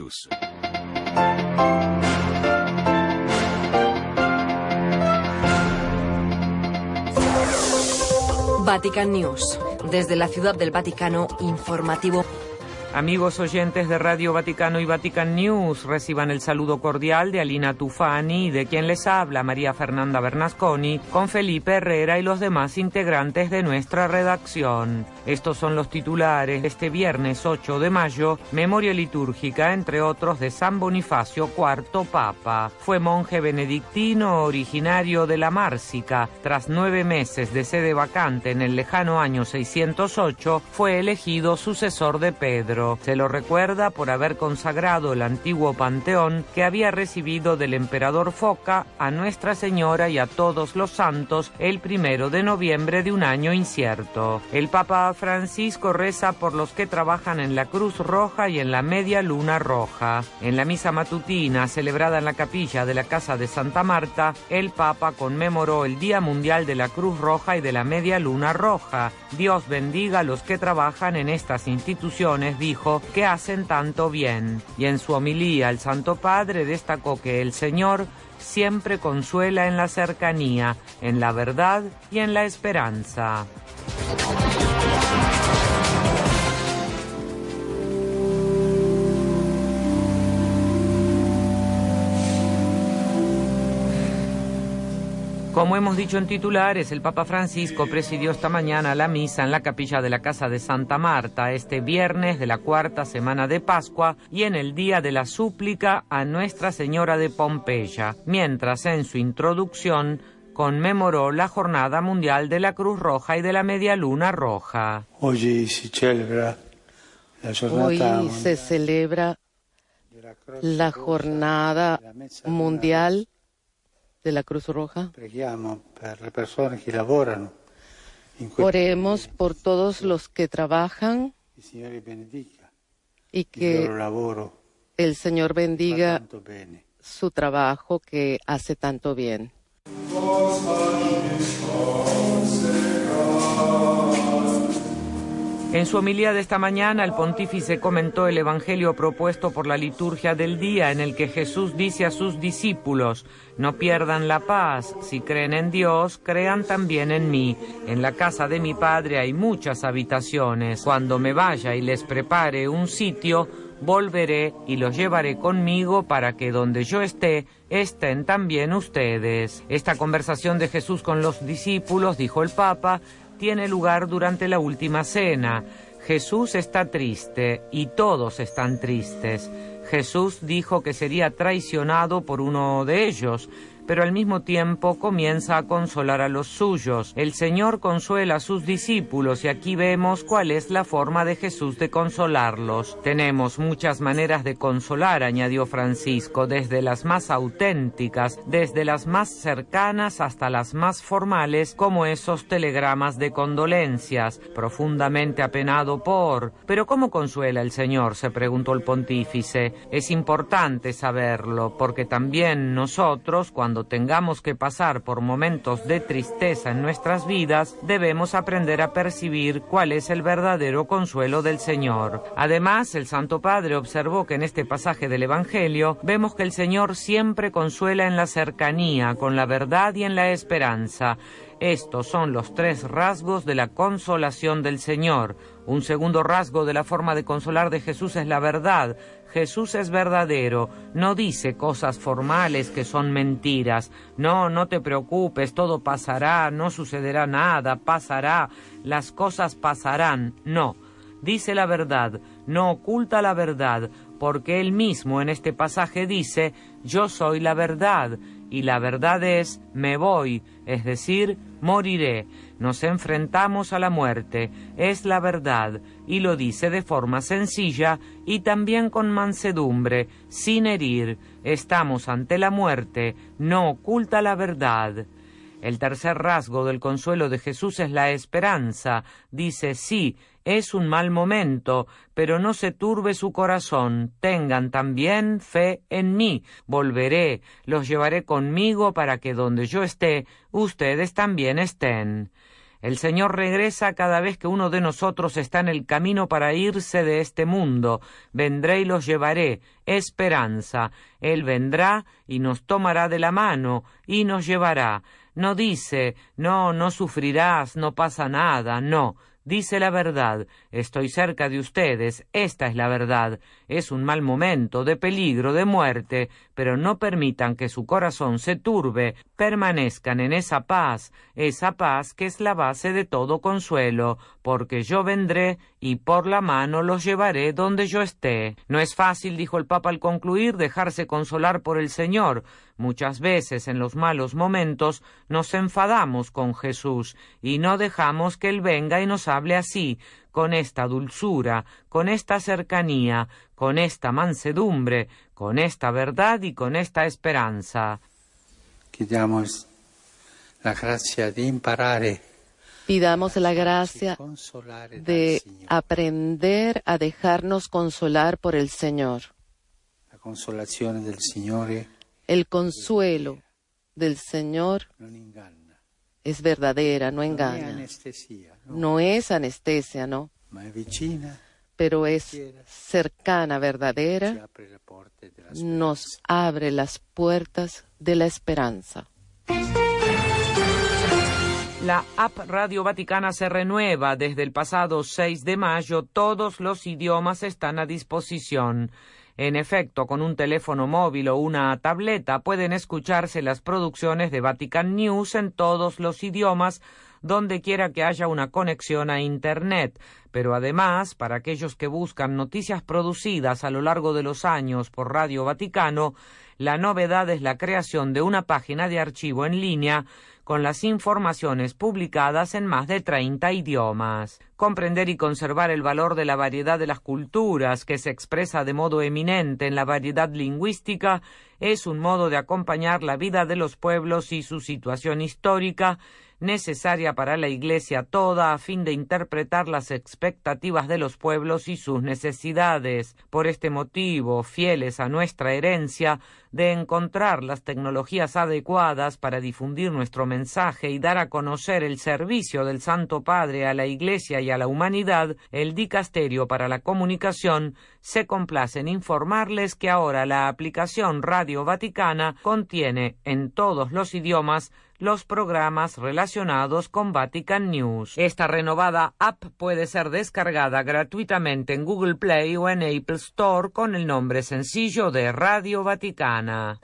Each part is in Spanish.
News. Vatican News. Desde la Ciudad del Vaticano, informativo. Amigos oyentes de Radio Vaticano y Vatican News, reciban el saludo cordial de Alina Tufani y de quien les habla, María Fernanda Bernasconi, con Felipe Herrera y los demás integrantes de nuestra redacción. Estos son los titulares de este viernes 8 de mayo, memoria litúrgica, entre otros, de San Bonifacio IV Papa. Fue monje benedictino originario de la Mársica. Tras 9 meses de sede vacante en el lejano año 608, fue elegido sucesor de Pedro. Se lo recuerda por haber consagrado el antiguo panteón que había recibido del emperador Foca a Nuestra Señora y a todos los santos el 1 de noviembre de un año incierto. El Papa Francisco reza por los que trabajan en la Cruz Roja y en la Media Luna Roja. En la misa matutina celebrada en la capilla de la Casa de Santa Marta, el Papa conmemoró el Día Mundial de la Cruz Roja y de la Media Luna Roja. Dios bendiga a los que trabajan en estas instituciones, dijo, que hacen tanto bien. Y en su homilía el Santo Padre destacó que el Señor siempre consuela en la cercanía, en la verdad y en la esperanza. Como hemos dicho en titulares, el Papa Francisco presidió esta mañana la misa en la capilla de la Casa de Santa Marta, este viernes de la 4ª semana de Pascua y en el día de la súplica a Nuestra Señora de Pompeya, mientras en su introducción conmemoró la Jornada Mundial de la Cruz Roja y de la Media Luna Roja. Hoy se celebra la Jornada Mundial de la Cruz Roja. Oremos por todos los que trabajan y que el Señor bendiga su trabajo que hace tanto bien. En su homilía de esta mañana, el pontífice comentó el evangelio propuesto por la liturgia del día, en el que Jesús dice a sus discípulos: no pierdan la paz, si creen en Dios, crean también en mí. En la casa de mi Padre hay muchas habitaciones. Cuando me vaya y les prepare un sitio, volveré y los llevaré conmigo para que donde yo esté, estén también ustedes. Esta conversación de Jesús con los discípulos, dijo el Papa, tiene lugar durante la última cena. Jesús está triste y todos están tristes. Jesús dijo que sería traicionado por uno de ellos, pero al mismo tiempo comienza a consolar a los suyos. El Señor consuela a sus discípulos y aquí vemos cuál es la forma de Jesús de consolarlos. Tenemos muchas maneras de consolar, añadió Francisco, desde las más auténticas, desde las más cercanas hasta las más formales, como esos telegramas de condolencias, profundamente apenado por... ¿Pero cómo consuela el Señor?, se preguntó el pontífice. Es importante saberlo, porque también nosotros, cuando tengamos que pasar por momentos de tristeza en nuestras vidas, debemos aprender a percibir cuál es el verdadero consuelo del Señor. Además, el Santo Padre observó que en este pasaje del Evangelio vemos que el Señor siempre consuela en la cercanía, con la verdad y en la esperanza. Estos son los 3 rasgos de la consolación del Señor. Un segundo rasgo de la forma de consolar de Jesús es la verdad. Jesús es verdadero, no dice cosas formales que son mentiras. No te preocupes, todo pasará, no sucederá nada, pasará, las cosas pasarán. No, dice la verdad, no oculta la verdad, porque él mismo en este pasaje dice: yo soy la verdad, y la verdad es: me voy, es decir, moriré. Nos enfrentamos a la muerte, es la verdad, y lo dice de forma sencilla y también con mansedumbre, sin herir. Estamos ante la muerte, no oculta la verdad. El tercer rasgo del consuelo de Jesús es la esperanza. Dice: sí, es un mal momento, pero no se turbe su corazón. Tengan también fe en mí. Volveré, los llevaré conmigo para que donde yo esté, ustedes también estén. El Señor regresa cada vez que uno de nosotros está en el camino para irse de este mundo. Vendré y los llevaré. Esperanza. Él vendrá y nos tomará de la mano y nos llevará. No dice, no sufrirás, no pasa nada, no. Dice la verdad, estoy cerca de ustedes, esta es la verdad. Es un mal momento, de peligro, de muerte, pero no permitan que su corazón se turbe, permanezcan en esa paz que es la base de todo consuelo, porque yo vendré y por la mano los llevaré donde yo esté. No es fácil, dijo el Papa al concluir, dejarse consolar por el Señor. Muchas veces en los malos momentos nos enfadamos con Jesús y no dejamos que Él venga y nos hable así, con esta dulzura, con esta cercanía, con esta mansedumbre, con esta verdad y con esta esperanza. Pidamos la gracia de imparare. Pidamos la gracia de aprender a dejarnos consolar por el Señor. La consolazione del Signore El consuelo del Señor es verdadera, no engaña. No es anestesia, ¿no? Pero es cercana, verdadera, nos abre las puertas de la esperanza. La app Radio Vaticana se renueva. Desde el pasado 6 de mayo, todos los idiomas están a disposición. En efecto, con un teléfono móvil o una tableta pueden escucharse las producciones de Vatican News en todos los idiomas, donde quiera que haya una conexión a Internet. Pero además, para aquellos que buscan noticias producidas a lo largo de los años por Radio Vaticano, la novedad es la creación de una página de archivo en línea con las informaciones publicadas en más de 30 idiomas. Comprender y conservar el valor de la variedad de las culturas, que se expresa de modo eminente en la variedad lingüística, es un modo de acompañar la vida de los pueblos y su situación histórica, necesaria para la Iglesia toda a fin de interpretar las expectativas de los pueblos y sus necesidades. Por este motivo, fieles a nuestra herencia de encontrar las tecnologías adecuadas para difundir nuestro mensaje y dar a conocer el servicio del Santo Padre a la Iglesia y a la humanidad, el Dicasterio para la Comunicación se complace en informarles que ahora la aplicación Radio Vaticana contiene en todos los idiomas los programas relacionados con Vatican News. Esta renovada app puede ser descargada gratuitamente en Google Play o en Apple Store con el nombre sencillo de Radio Vaticana.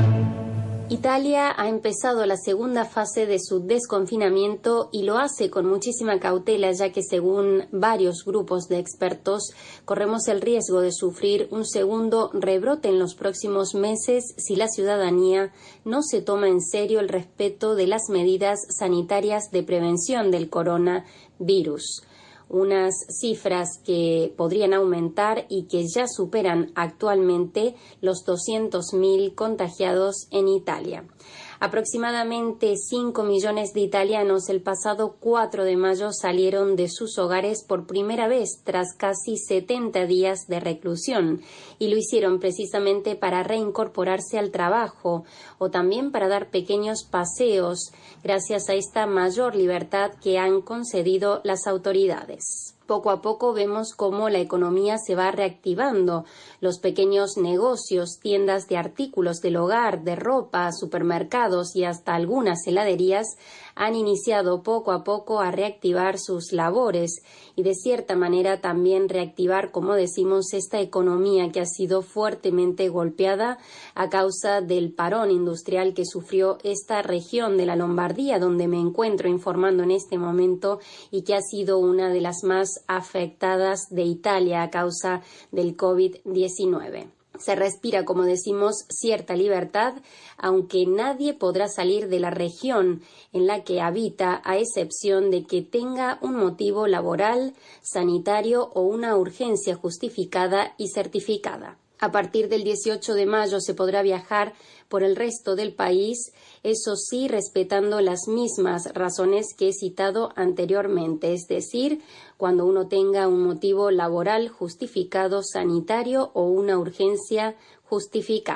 Italia ha empezado la segunda fase de su desconfinamiento y lo hace con muchísima cautela, ya que según varios grupos de expertos corremos el riesgo de sufrir un segundo rebrote en los próximos meses si la ciudadanía no se toma en serio el respeto de las medidas sanitarias de prevención del coronavirus. Unas cifras que podrían aumentar y que ya superan actualmente los 200.000 contagiados en Italia. Aproximadamente 5 millones de italianos el pasado 4 de mayo salieron de sus hogares por primera vez tras casi 70 días de reclusión y lo hicieron precisamente para reincorporarse al trabajo o también para dar pequeños paseos gracias a esta mayor libertad que han concedido las autoridades. Poco a poco vemos cómo la economía se va reactivando. Los pequeños negocios, tiendas de artículos del hogar, de ropa, supermercados y hasta algunas heladerías han iniciado poco a poco a reactivar sus labores y de cierta manera también reactivar, como decimos, esta economía que ha sido fuertemente golpeada a causa del parón industrial que sufrió esta región de la Lombardía, donde me encuentro informando en este momento y que ha sido una de las más afectadas de Italia a causa del COVID-19. Se respira, como decimos, cierta libertad, aunque nadie podrá salir de la región en la que habita, a excepción de que tenga un motivo laboral, sanitario o una urgencia justificada y certificada. A partir del 18 de mayo se podrá viajar por el resto del país, eso sí, respetando las mismas razones que he citado anteriormente, es decir, cuando uno tenga un motivo laboral justificado, sanitario o una urgencia justificada.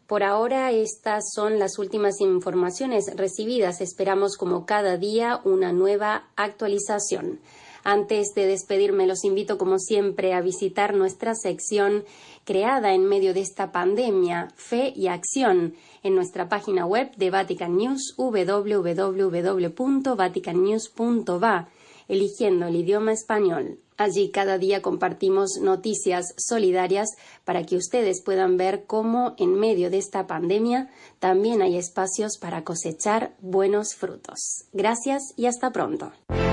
Por ahora, estas son las últimas informaciones recibidas. Esperamos, como cada día, una nueva actualización. Antes de despedirme, los invito, como siempre, a visitar nuestra sección creada en medio de esta pandemia, Fe y Acción, en nuestra página web de Vatican News, www.vaticannews.va, eligiendo el idioma español. Allí cada día compartimos noticias solidarias para que ustedes puedan ver cómo en medio de esta pandemia también hay espacios para cosechar buenos frutos. Gracias y hasta pronto.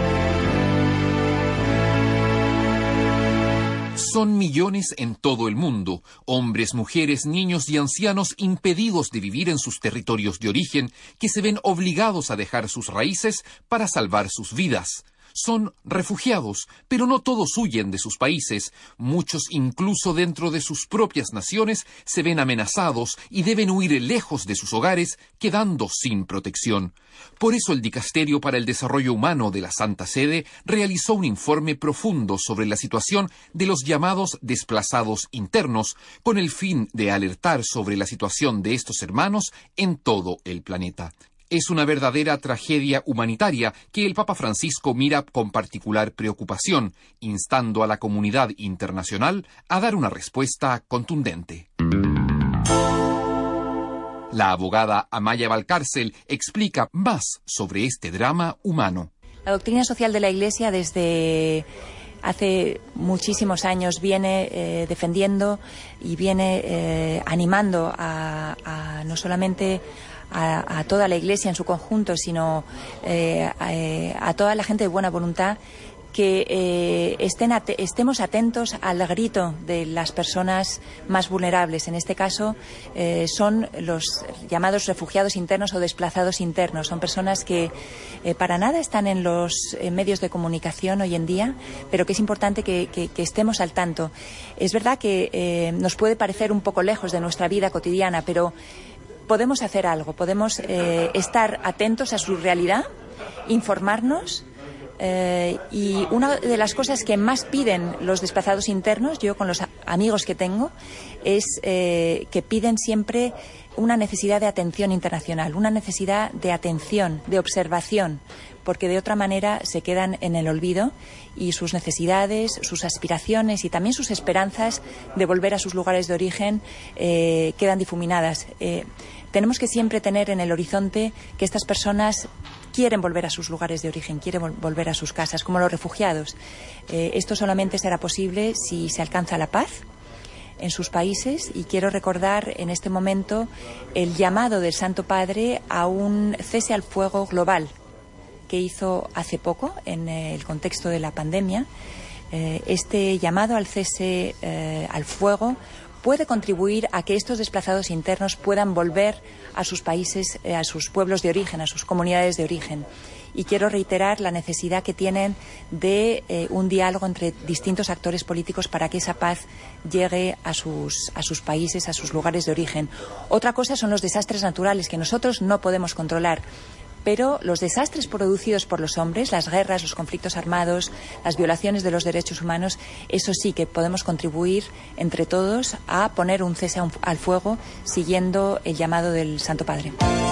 Son millones en todo el mundo, hombres, mujeres, niños y ancianos impedidos de vivir en sus territorios de origen, que se ven obligados a dejar sus raíces para salvar sus vidas. Son refugiados, pero no todos huyen de sus países. Muchos, incluso dentro de sus propias naciones, se ven amenazados y deben huir lejos de sus hogares, quedando sin protección. Por eso el Dicasterio para el Desarrollo Humano de la Santa Sede realizó un informe profundo sobre la situación de los llamados desplazados internos, con el fin de alertar sobre la situación de estos hermanos en todo el planeta. Es una verdadera tragedia humanitaria que el Papa Francisco mira con particular preocupación, instando a la comunidad internacional a dar una respuesta contundente. La abogada Amaya Valcárcel explica más sobre este drama humano. La doctrina social de la Iglesia desde hace muchísimos años viene defendiendo y viene animando a no solamente a toda la Iglesia en su conjunto, sino a toda la gente de buena voluntad, que estemos atentos al grito de las personas más vulnerables. En este caso son los llamados refugiados internos o desplazados internos. Son personas que para nada están en los medios de comunicación hoy en día, pero que es importante que estemos al tanto. Es verdad que nos puede parecer un poco lejos de nuestra vida cotidiana, pero podemos hacer algo, podemos estar atentos a su realidad, informarnos. Y una de las cosas que más piden los desplazados internos, yo con los amigos que tengo, es que piden siempre una necesidad de atención internacional, una necesidad de atención, de observación, porque de otra manera se quedan en el olvido y sus necesidades, sus aspiraciones y también sus esperanzas de volver a sus lugares de origen quedan difuminadas. Tenemos que siempre tener en el horizonte que estas personas quieren volver a sus lugares de origen, quieren volver a sus casas, como los refugiados. Esto solamente será posible si se alcanza la paz en sus países, y quiero recordar en este momento el llamado del Santo Padre a un cese al fuego global que hizo hace poco en el contexto de la pandemia. Este llamado al cese al fuego puede contribuir a que estos desplazados internos puedan volver a sus países, a sus pueblos de origen, a sus comunidades de origen. Y quiero reiterar la necesidad que tienen de un diálogo entre distintos actores políticos para que esa paz llegue a sus países, a sus lugares de origen. Otra cosa son los desastres naturales que nosotros no podemos controlar. Pero los desastres producidos por los hombres, las guerras, los conflictos armados, las violaciones de los derechos humanos, eso sí que podemos contribuir entre todos a poner un cese al fuego siguiendo el llamado del Santo Padre.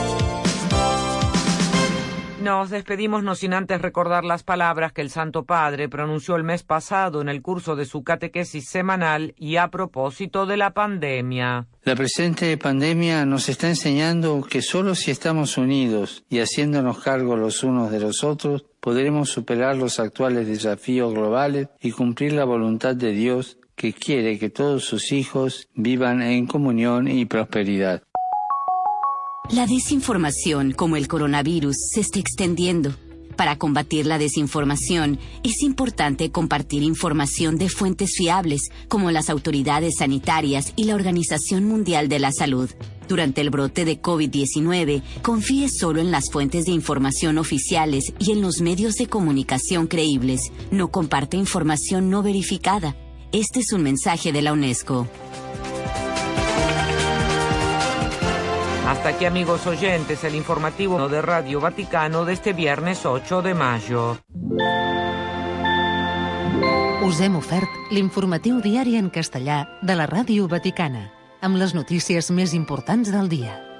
Nos despedimos no sin antes recordar las palabras que el Santo Padre pronunció el mes pasado en el curso de su catequesis semanal y a propósito de la pandemia. La presente pandemia nos está enseñando que solo si estamos unidos y haciéndonos cargo los unos de los otros, podremos superar los actuales desafíos globales y cumplir la voluntad de Dios, que quiere que todos sus hijos vivan en comunión y prosperidad. La desinformación, como el coronavirus, se está extendiendo. Para combatir la desinformación, es importante compartir información de fuentes fiables, como las autoridades sanitarias y la Organización Mundial de la Salud. Durante el brote de COVID-19, confíe solo en las fuentes de información oficiales y en los medios de comunicación creíbles. No comparte información no verificada. Este es un mensaje de la UNESCO. Hasta aquí, amigos oyentes, el informativo de Radio Vaticano de este viernes 8 de mayo. Us hem ofert l'informatiu diari en castellà de la Ràdio Vaticana. amb les notícies més importants del dia.